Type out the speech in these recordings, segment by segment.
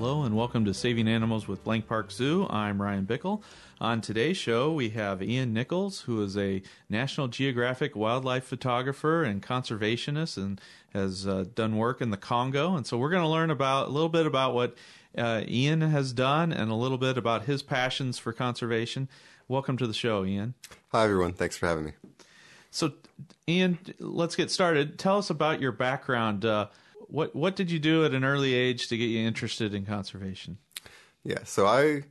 Hello and welcome to Saving Animals with Blank Park Zoo. I'm Ryan Bickle. On today's show, we have Ian Nichols, who is a National Geographic wildlife photographer and conservationist and has done work in the Congo. And so we're going to learn a little bit about what Ian has done and a little bit about his passions for conservation. Welcome to the show, Ian. Hi, everyone. Thanks for having me. So, Ian, let's get started. Tell us about your background. What did you do at an early age to get you interested in conservation? Yeah, so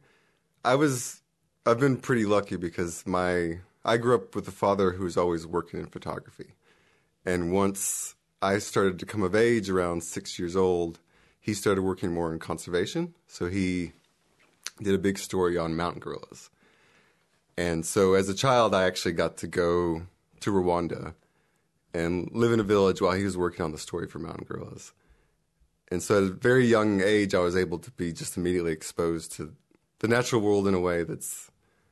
I've been pretty lucky because I grew up with a father who was always working in photography. And once I started to come of age around 6 years old, he started working more in conservation. So he did a big story on mountain gorillas. And so as a child, I actually got to go to Rwanda and live in a village while he was working on the story for mountain gorillas. And so at a very young age, I was able to be just immediately exposed to the natural world in a way it's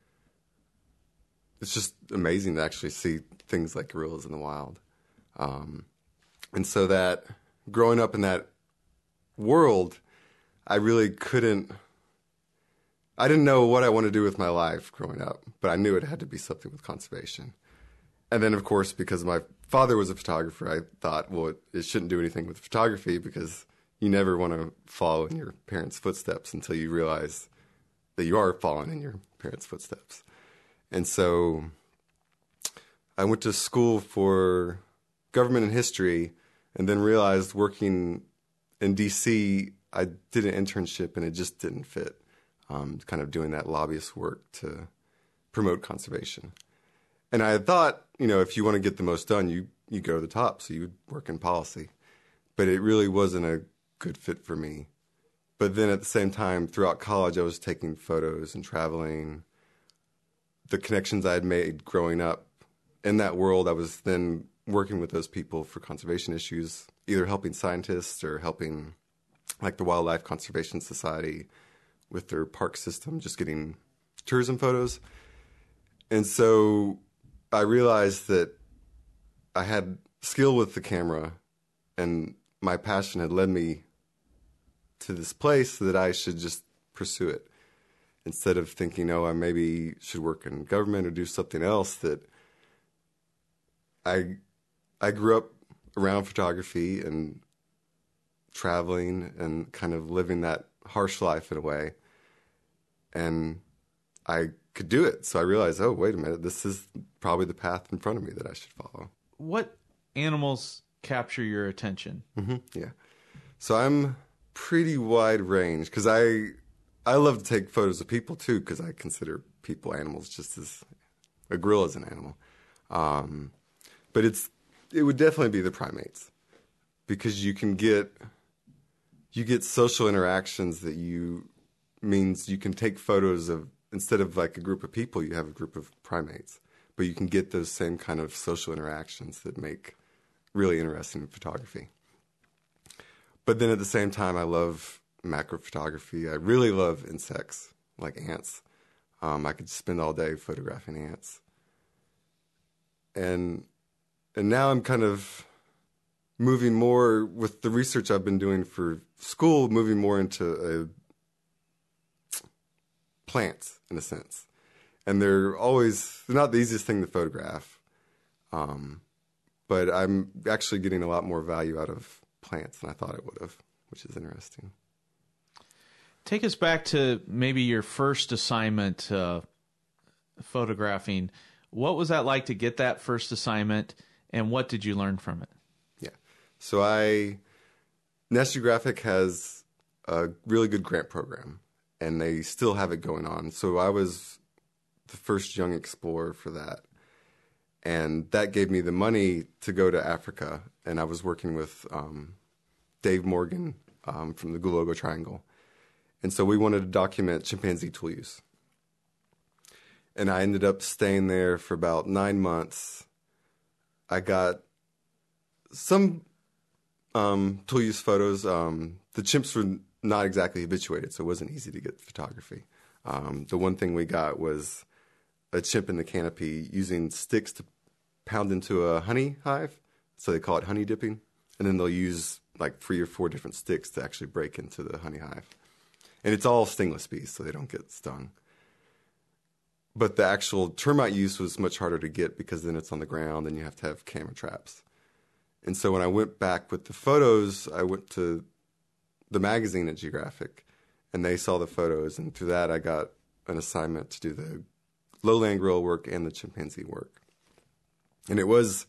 just amazing to actually see things like gorillas in the wild. And so that growing up in that world, I didn't know what I wanted to do with my life growing up, but I knew it had to be something with conservation. And then, of course, because my father was a photographer, I thought, well, it shouldn't do anything with photography because you never want to follow in your parents' footsteps until you realize that you are following in your parents' footsteps. And so I went to school for government and history and then realized working in D.C., I did an internship and it just didn't fit, kind of doing that lobbyist work to promote conservation. And I had thought, if you want to get the most done, you go to the top, so you work in policy. But it really wasn't a good fit for me. But then at the same time, throughout college, I was taking photos and traveling. The connections I had made growing up in that world, I was then working with those people for conservation issues, either helping scientists or helping like the Wildlife Conservation Society with their park system, just getting tourism photos. And so I realized that I had skill with the camera and my passion had led me to this place that I should just pursue it instead of thinking, I maybe should work in government or do something else. That I grew up around photography and traveling and kind of living that harsh life in a way. And I could do it. So I realized, wait a minute, this is probably the path in front of me that I should follow. What animals capture your attention? Mm-hmm. Yeah. So I'm pretty wide range because I love to take photos of people too because I consider people animals just as a gorilla is an animal. But it would definitely be the primates because you get social interactions that means you can take photos of, instead of like a group of people, you have a group of primates. But you can get those same kind of social interactions that make really interesting photography. But then at the same time, I love macro photography. I really love insects, like ants. I could spend all day photographing ants. And now I'm kind of moving more, with the research I've been doing for school, moving more into plants, in a sense. And they're not the easiest thing to photograph. But I'm actually getting a lot more value out of plants than I thought I would have, which is interesting. Take us back to maybe your first assignment photographing. What was that like to get that first assignment, and what did you learn from it? Yeah. So National Geographic has a really good grant program, and they still have it going on. So I was the first young explorer for that. And that gave me the money to go to Africa. And I was working with Dave Morgan from the Gulugo Triangle. And so we wanted to document chimpanzee tool use. And I ended up staying there for about 9 months. I got some tool use photos. The chimps were not exactly habituated, so it wasn't easy to get photography. The one thing we got was a chimp in the canopy using sticks to pound into a honey hive. So they call it honey dipping. And then they'll use like 3 or 4 different sticks to actually break into the honey hive. And it's all stingless bees, so they don't get stung. But the actual termite use was much harder to get because then it's on the ground and you have to have camera traps. And so when I went back with the photos, I went to the magazine at Geographic, and they saw the photos. And through that, I got an assignment to do the lowland gorilla work and the chimpanzee work. And it was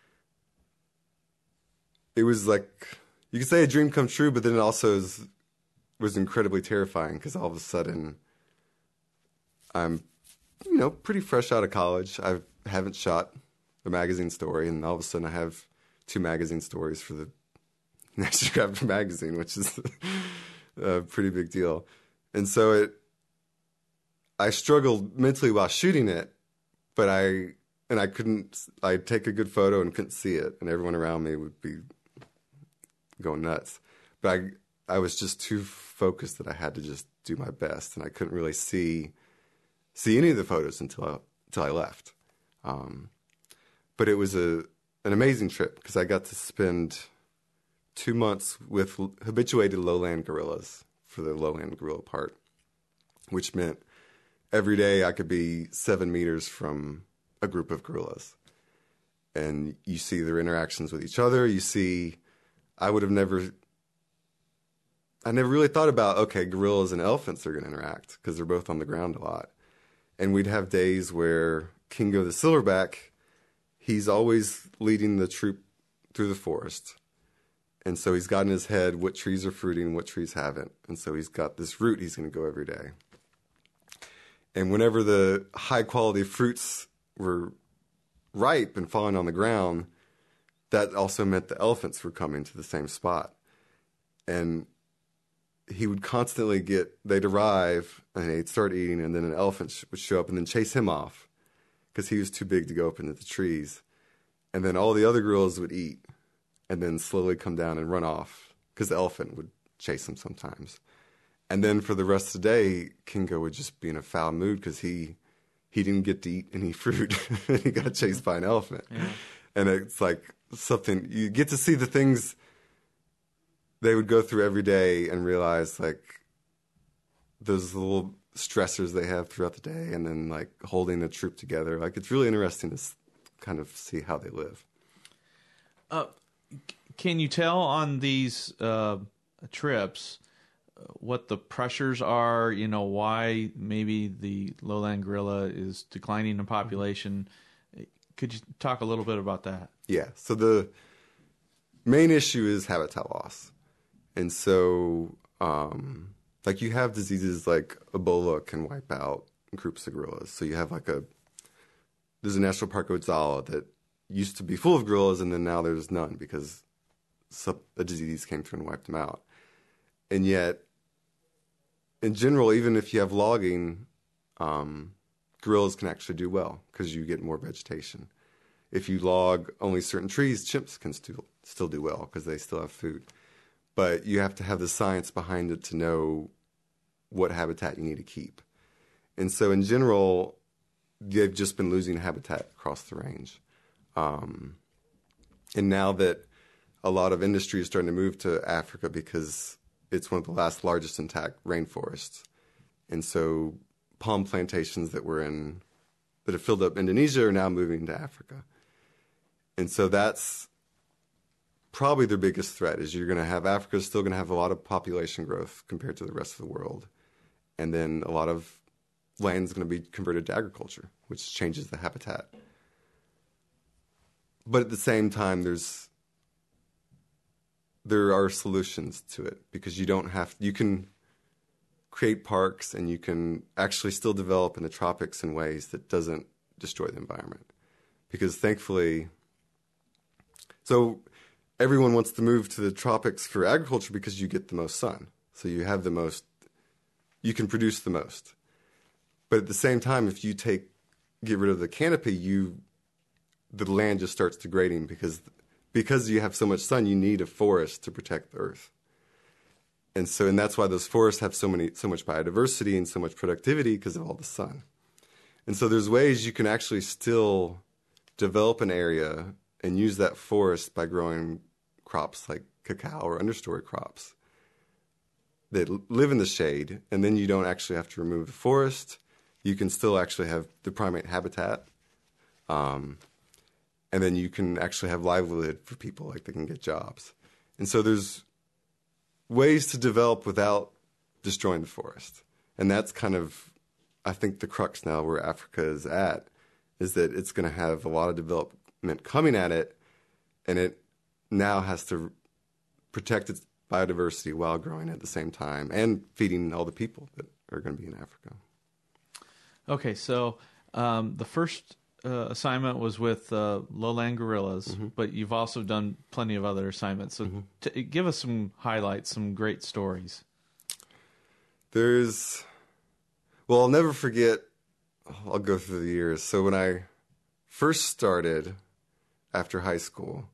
like, you could say a dream come true, but then it also was incredibly terrifying because all of a sudden I'm, pretty fresh out of college. I haven't shot a magazine story, and all of a sudden I have 2 magazine stories for the National Geographic magazine, which is a pretty big deal. And so I struggled mentally while shooting it, but I'd take a good photo and couldn't see it, and everyone around me would be going nuts. But I was just too focused that I had to just do my best, and I couldn't really see any of the photos until I left. But it was an amazing trip because I got to spend 2 months with habituated lowland gorillas for the lowland gorilla part, which meant every day I could be 7 meters from a group of gorillas. And you see their interactions with each other. I never really thought about, okay, gorillas and elephants are going to interact because they're both on the ground a lot. And we'd have days where Kingo the silverback, he's always leading the troop through the forest. And so he's got in his head what trees are fruiting and what trees haven't. And so he's got this route he's going to go every day. And whenever the high-quality fruits were ripe and falling on the ground, that also meant the elephants were coming to the same spot. And he would constantly they'd arrive and they'd start eating, and then an elephant would show up and then chase him off because he was too big to go up into the trees. And then all the other gorillas would eat and then slowly come down and run off because the elephant would chase him sometimes. And then for the rest of the day, Kingo would just be in a foul mood because he didn't get to eat any fruit. He got chased by an elephant. Yeah. And it's like something, you get to see the things they would go through every day and realize like those little stressors they have throughout the day, and then like holding the troop together. Like it's really interesting to kind of see how they live. Can you tell on these trips what the pressures are, why maybe the lowland gorilla is declining in population? Could you talk a little bit about that? Yeah. So the main issue is habitat loss. And so, like you have diseases like Ebola can wipe out groups of gorillas. So you have there's a national park, Odzala, that used to be full of gorillas, and then now there's none because a disease came through and wiped them out. And yet, in general, even if you have logging, gorillas can actually do well because you get more vegetation. If you log only certain trees, chimps can still do well because they still have food. But you have to have the science behind it to know what habitat you need to keep. And so in general, they've just been losing habitat across the range. And now that a lot of industry is starting to move to Africa because it's one of the last largest intact rainforests. And so palm plantations that have filled up Indonesia are now moving to Africa. And so that's probably their biggest threat is Africa's still going to have a lot of population growth compared to the rest of the world. And then a lot of land is going to be converted to agriculture, which changes the habitat. But at the same time, there are solutions to it because you can create parks and you can actually still develop in the tropics in ways that doesn't destroy the environment. Because thankfully, so everyone wants to move to the tropics for agriculture because you get the most sun. So you can produce the most. But at the same time, if you get rid of the canopy, the land just starts degrading because you have so much sun, you need a forest to protect the earth. And that's why those forests have so much biodiversity and so much productivity because of all the sun. And so there's ways you can actually still develop an area and use that forest by growing crops like cacao or understory crops that live in the shade, and then you don't actually have to remove the forest. You can still actually have the primate habitat. And then you can actually have livelihood for people, like they can get jobs. And so there's ways to develop without destroying the forest. And that's kind of, I think, the crux now where Africa is at, is that it's going to have a lot of development coming at it, and it now has to protect its biodiversity while growing at the same time and feeding all the people that are going to be in Africa. Okay, so the first assignment was with Lowland Gorillas, but you've also done plenty of other assignments. So give us some highlights, some great stories. I'll never forget, I'll go through the years. So when I first started after high school,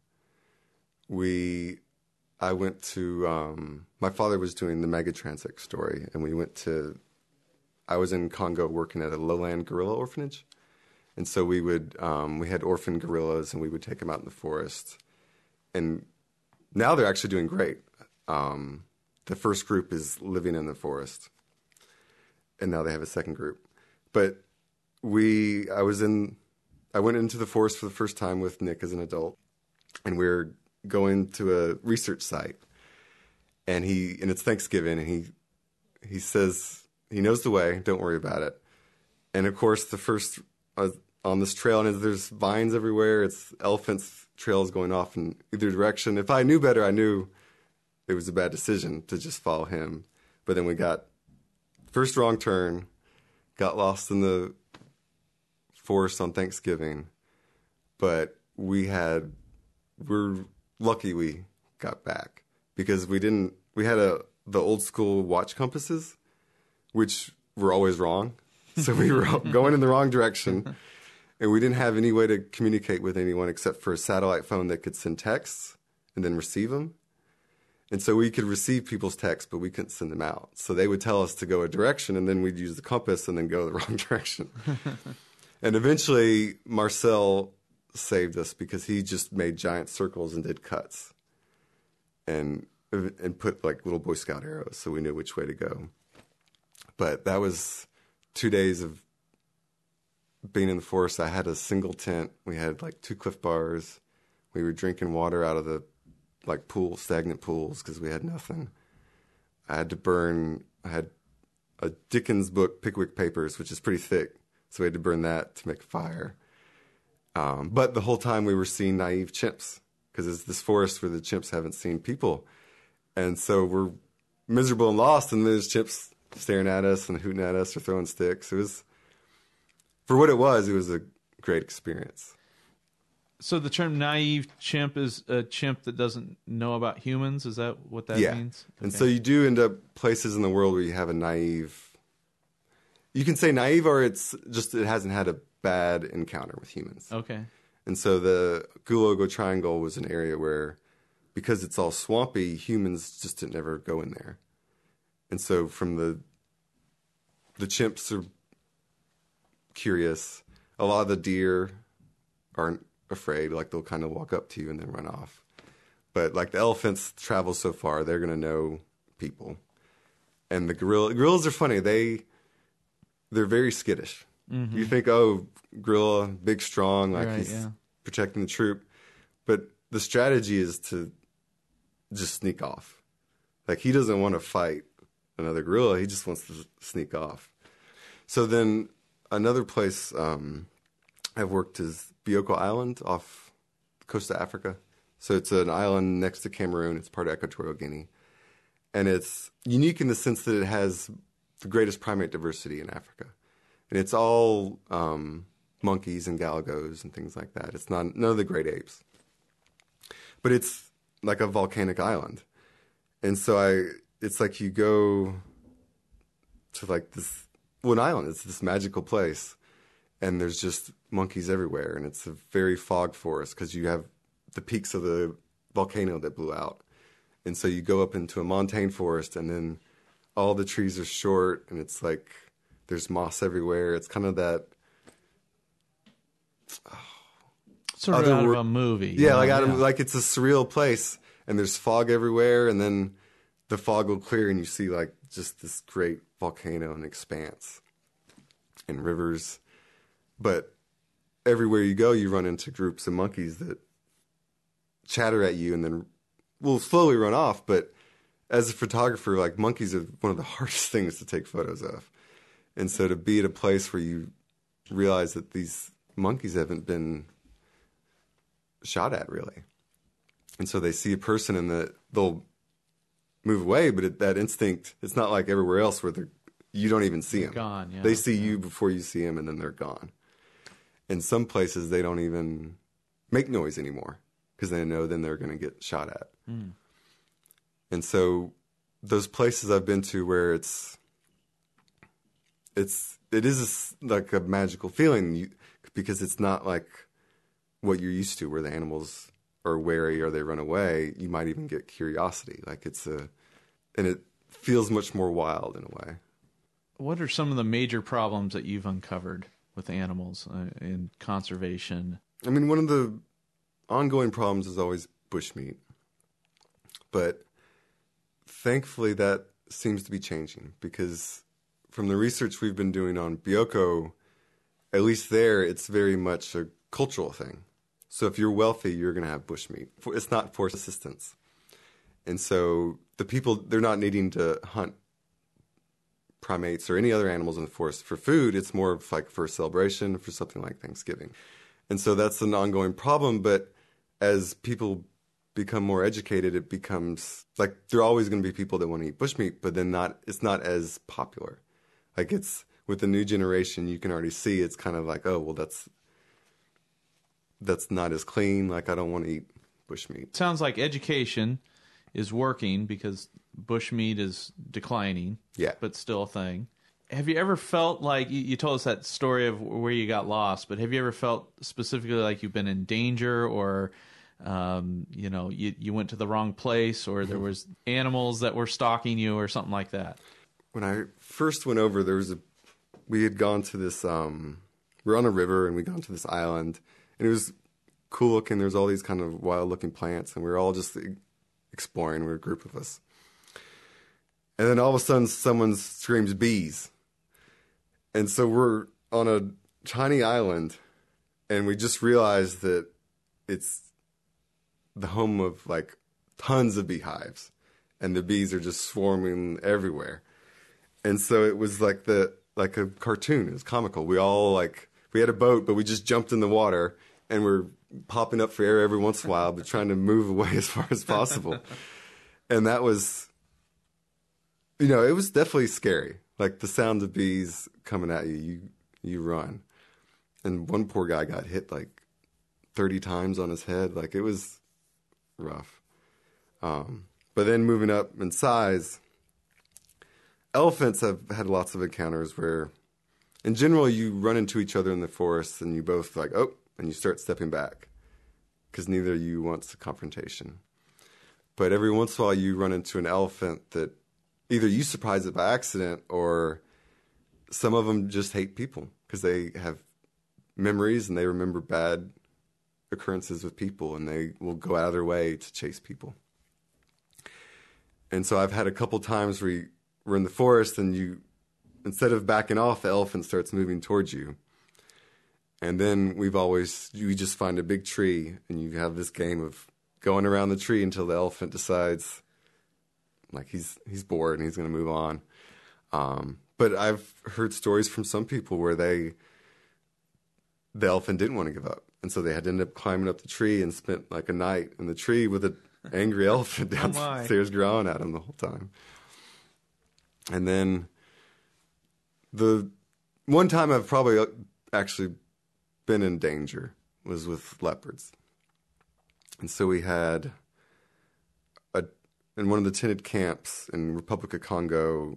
I went to, my father was doing the Megatransect story, and I was in Congo working at a lowland gorilla orphanage. And so we had orphan gorillas, and we would take them out in the forest. And now they're actually doing great. The first group is living in the forest, and now they have a second group. But I went into the forest for the first time with Nick as an adult, and we're going to a research site. And it's Thanksgiving, and he says he knows the way, don't worry about it. And of course, the first on this trail, and there's vines everywhere. It's elephants' trails going off in either direction. If I knew better, I knew it was a bad decision to just follow him. But then we got first wrong turn, got lost in the forest on Thanksgiving. But we're lucky we got back, because we had the old school watch compasses, which were always wrong. So we were going in the wrong direction, and we didn't have any way to communicate with anyone except for a satellite phone that could send texts and then receive them. And so we could receive people's texts, but we couldn't send them out. So they would tell us to go a direction, and then we'd use the compass and then go the wrong direction. And eventually Marcel saved us, because he just made giant circles and did cuts and put like little Boy Scout arrows, so we knew which way to go. But that was 2 days of being in the forest. I had a single tent. We had like 2 Cliff Bars. We were drinking water out of the stagnant pools, because we had nothing. I had a Dickens book, Pickwick Papers, which is pretty thick. So we had to burn that to make a fire. But the whole time we were seeing naive chimps, because it's this forest where the chimps haven't seen people. And so we're miserable and lost, and there's chimps staring at us and hooting at us or throwing sticks. It was, for what it was a great experience. So the term naive chimp is a chimp that doesn't know about humans? Is that what that means? Okay. And so you do end up places in the world where you have a naive... You can say naive, or it's just it hasn't had a bad encounter with humans. Okay. And so the Gulago Triangle was an area where, because it's all swampy, humans just didn't ever go in there. And so from the chimps are curious. A lot of the deer aren't afraid. Like, they'll kind of walk up to you and then run off. But like the elephants travel so far, they're going to know people. And the gorillas are funny. They're very skittish. Mm-hmm. You think, oh, gorilla, big, strong, like he's protecting the troop. But the strategy is to just sneak off. Like, he doesn't want to fight another gorilla. He just wants to sneak off. So then another place I've worked is Bioko Island off the coast of Africa. So it's an island next to Cameroon. It's part of Equatorial Guinea. And it's unique in the sense that it has the greatest primate diversity in Africa. And it's all monkeys and galagos and things like that. It's none of the great apes. But it's like a volcanic island. And so it's like you go to like this one island. It's this magical place. And there's just monkeys everywhere. And it's a very fog forest, because you have the peaks of the volcano that blew out. And so you go up into a montane forest, and then all the trees are short, and it's like there's moss everywhere. It's kind of that... sort of out of a movie. Yeah, like it's a surreal place, and there's fog everywhere, and then the fog will clear and you see like just this great volcano and expanse and rivers. But everywhere you go, you run into groups of monkeys that chatter at you and then will slowly run off. But as a photographer, like monkeys are one of the hardest things to take photos of. And so to be at a place where you realize that these monkeys haven't been shot at really. And so they see a person and they'll move away, but that instinct, it's not like everywhere else where you don't even see them. Gone, yeah. They see you before you see them and then they're gone. In some places, they don't even make noise anymore because they know then they're going to get shot at. Mm. And so those places I've been to where it is like a magical feeling because it's not like what you're used to where the animals are wary or they run away. You might even get curiosity. Like and it feels much more wild in a way. What are some of the major problems that you've uncovered with animals in conservation? I mean, one of the ongoing problems is always bushmeat. But thankfully that seems to be changing because from the research we've been doing on Bioko, at least there, it's very much a cultural thing. So if you're wealthy, you're going to have bushmeat. It's not for subsistence. And so the people, they're not needing to hunt primates or any other animals in the forest for food. It's more of like for a celebration, for something like Thanksgiving. And so that's an ongoing problem. But as people become more educated, it becomes like there are always going to be people that want to eat bushmeat, but then it's not as popular. Like it's with the new generation, you can already see it's kind of like, oh, well, that's not as clean. Like I don't want to eat bushmeat. Sounds like education is working because bushmeat is declining, but still a thing. Have you ever felt like, you told us that story of where you got lost, but have you ever felt specifically like you've been in danger or, you went to the wrong place or there was animals that were stalking you or something like that? When I first went over, we had gone to this, we were on a river and we'd gone to this island and it was cool looking. There was all these kind of wild looking plants and we were all just exploring. We were a group of us. And then all of a sudden someone screams bees. And so we're on a tiny island and we just realized that it's the home of like tons of beehives and the bees are just swarming everywhere. And so it was like a cartoon. It was comical. We had a boat, but we just jumped in the water and we're popping up for air every once in a while, but trying to move away as far as possible. And that was, it was definitely scary. Like the sound of bees coming at you, you run. And one poor guy got hit like 30 times on his head. Like it was rough. But then moving up in size, elephants have had lots of encounters where, in general, you run into each other in the forest and you both like, oh, and you start stepping back because neither of you wants a confrontation. But every once in a while you run into an elephant that either you surprise it by accident or some of them just hate people because they have memories and they remember bad occurrences with people and they will go out of their way to chase people. And so I've had a couple times where we're in the forest and instead of backing off, the elephant starts moving towards you. And then you just find a big tree and you have this game of going around the tree until the elephant decides like he's bored and he's going to move on. But I've heard stories from some people where the elephant didn't want to give up. And so they had to end up climbing up the tree and spent like a night in the tree with an angry elephant downstairs growling at him the whole time. And then the one time I've probably actually been in danger was with leopards. And so we had in one of the tented camps in Republic of Congo,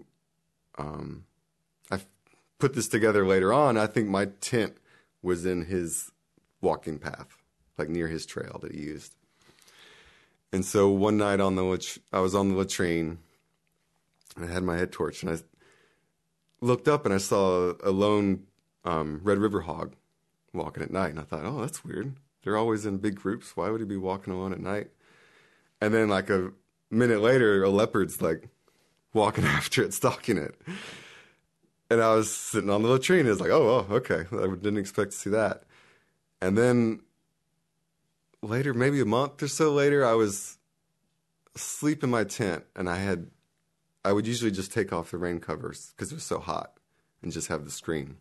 I put this together later on. I think my tent was in his walking path, like near his trail that he used. And so one night I was on the latrine, and I had my head torch, and I looked up and I saw a lone Red River hog walking at night. And I thought, oh, that's weird. They're always in big groups. Why would he be walking alone at night? And then like minute later, a leopard's like walking after it, stalking it. And I was sitting on the latrine. It's like, oh, okay. I didn't expect to see that. And then later, maybe a month or so later, I was asleep in my tent, and I would usually just take off the rain covers because it was so hot and just have the screen.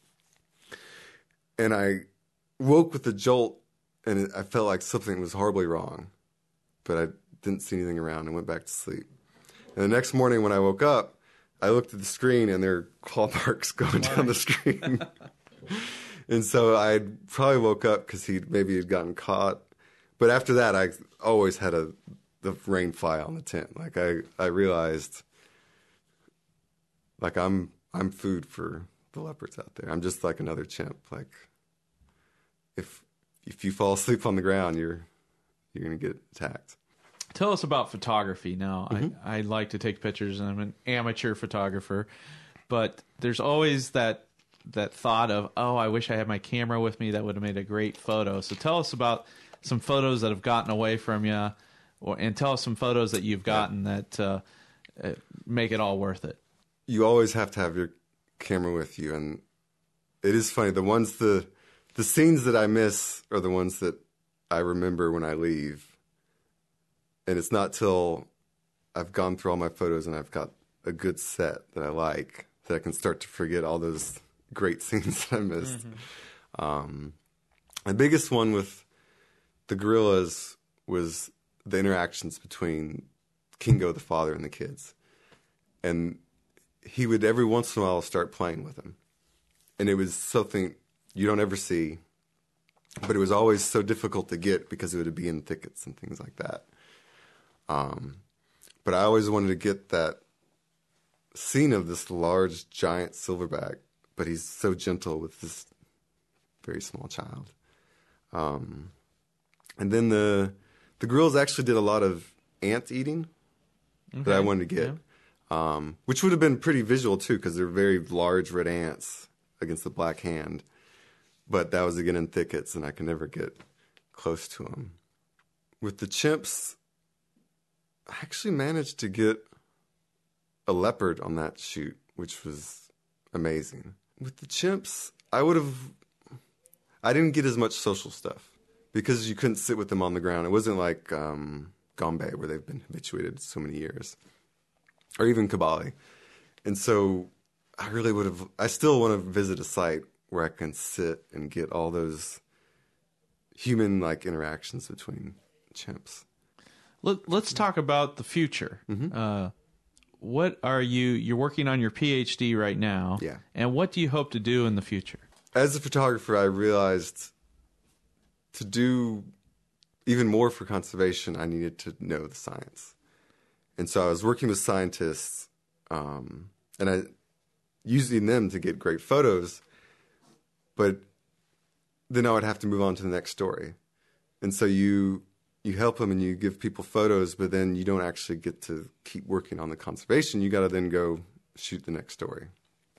And I woke with a jolt, and I felt like something was horribly wrong, but I didn't see anything around and went back to sleep. And the next morning when I woke up, I looked at the screen, and there were claw marks going down the screen. And so I probably woke up because he had gotten caught. But after that, I always had the rain fly on the tent. Like I realized, like I'm food for the leopards out there. I'm just like another chimp. Like if you fall asleep on the ground, you're gonna get attacked. Tell us about photography now. I like to take pictures, and I'm an amateur photographer, but there's always that thought of, oh, I wish I had my camera with me. That would have made a great photo. So tell us about some photos that have gotten away from you, and tell us some photos that you've gotten that make it all worth it. You always have to have your camera with you, and it is funny. The scenes that I miss are the ones that I remember when I leave. And it's not till I've gone through all my photos and I've got a good set that I like that I can start to forget all those great scenes that I missed. Mm-hmm. The biggest one with the gorillas was the interactions between Kingo, the father, and the kids. And he would every once in a while start playing with them. And it was something you don't ever see, but it was always so difficult to get because it would be in thickets and things like that. But I always wanted to get that scene of this large, giant silverback, but he's so gentle with this very small child. And then the gorillas actually did a lot of ant eating that I wanted to get, which would have been pretty visual too, because they're very large red ants against the black hand. But that was again in thickets, and I could never get close to them. With the chimps, I actually managed to get a leopard on that shoot, which was amazing. With the chimps, I didn't get as much social stuff because you couldn't sit with them on the ground. It wasn't like Gombe, where they've been habituated so many years, or even Kibale. And so I still want to visit a site where I can sit and get all those human-like interactions between chimps. Let's talk about the future. Mm-hmm. What are you're working on your PhD right now. Yeah. And what do you hope to do in the future? As a photographer, I realized to do even more for conservation, I needed to know the science. And so I was working with scientists, and using them to get great photos, but then I would have to move on to the next story. And so you help them and you give people photos, but then you don't actually get to keep working on the conservation. You got to then go shoot the next story.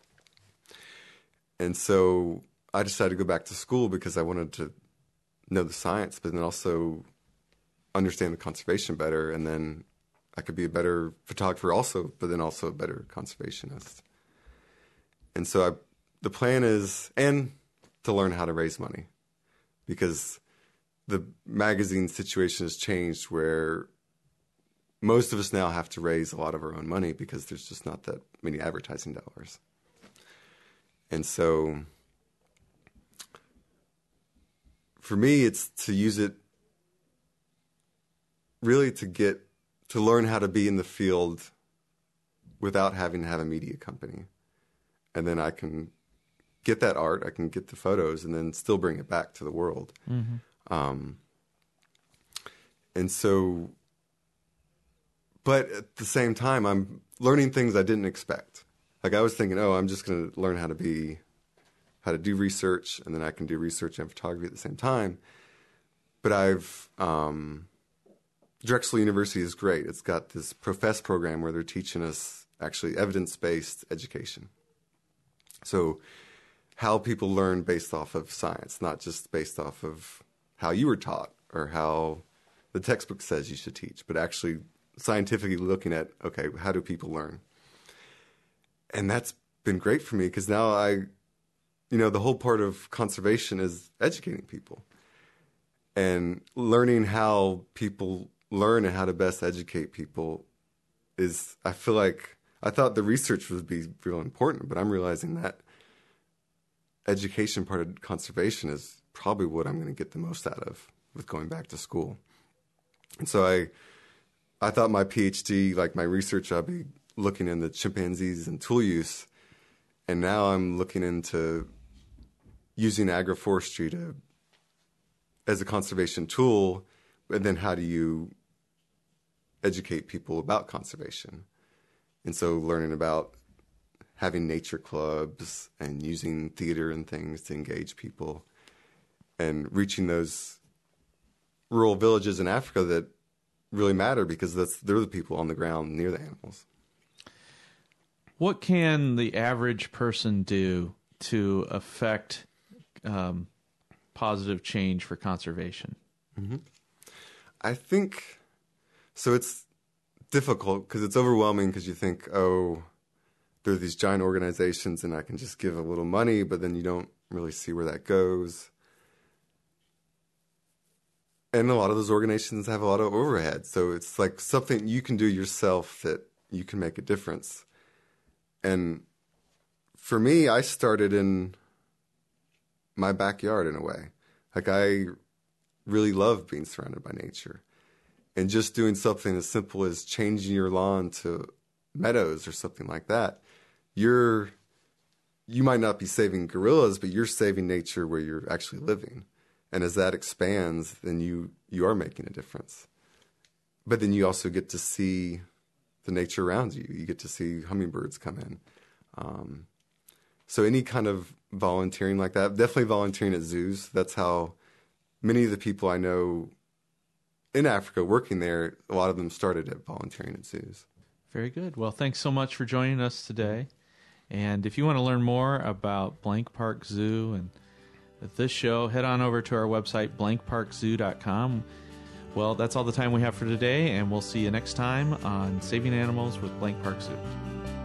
And so I decided to go back to school because I wanted to know the science, but then also understand the conservation better. And then I could be a better photographer also, but then also a better conservationist. And so the plan is, and to learn how to raise money, because the magazine situation has changed where most of us now have to raise a lot of our own money because there's just not that many advertising dollars. And so for me, it's to use it really to learn how to be in the field without having to have a media company. And then I can get that art, I can get the photos, and then still bring it back to the world. Mm-hmm. And so, but at the same time, I'm learning things I didn't expect. Like I was thinking, I'm just going to learn how to do research, and then I can do research and photography at the same time. But Drexel University is great. It's got this Profess program where they're teaching us actually evidence-based education. So how people learn based off of science, not just based off of how you were taught or how the textbook says you should teach, but actually scientifically looking at, okay, how do people learn? And that's been great for me because now the whole part of conservation is educating people and learning how people learn and how to best educate people I feel like I thought the research would be real important, but I'm realizing that education part of conservation is probably what I'm going to get the most out of with going back to school. And so I thought my PhD, like my research, I'd be looking into chimpanzees and tool use. And now I'm looking into using agroforestry as a conservation tool. And then how do you educate people about conservation? And so learning about having nature clubs and using theater and things to engage people and reaching those rural villages in Africa that really matter because they're the people on the ground near the animals. What can the average person do to affect positive change for conservation? Mm-hmm. I think, so it's difficult because it's overwhelming because you think, oh, there are these giant organizations and I can just give a little money, but then you don't really see where that goes. And a lot of those organizations have a lot of overhead. So it's like something you can do yourself that you can make a difference. And for me, I started in my backyard in a way. Like I really love being surrounded by nature. And just doing something as simple as changing your lawn to meadows or something like that, you might not be saving gorillas, but you're saving nature where you're actually living. And as that expands, then you are making a difference. But then you also get to see the nature around you. You get to see hummingbirds come in. So any kind of volunteering like that, definitely volunteering at zoos. That's how many of the people I know in Africa working there, a lot of them started at volunteering at zoos. Very good. Well, thanks so much for joining us today. And if you want to learn more about Blank Park Zoo and this show, head on over to our website, blankparkzoo.com. Well, that's all the time we have for today, and we'll see you next time on Saving Animals with Blank Park Zoo.